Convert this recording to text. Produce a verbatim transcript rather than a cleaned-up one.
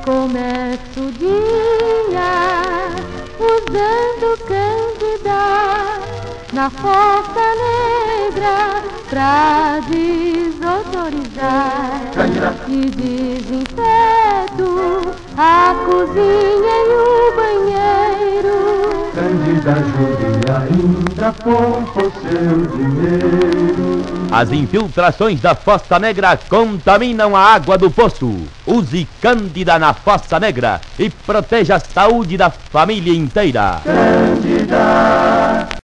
Começa o dia usando Cândida na Fossa Negra pra desautorizar e desinfeto a cozinha e o banheiro. Cândida ajude ainda poupa o seu dinheiro. As infiltrações da Fossa Negra contaminam a água do poço. Use Cândida na Fossa Negra e proteja a saúde da família inteira. Cândida.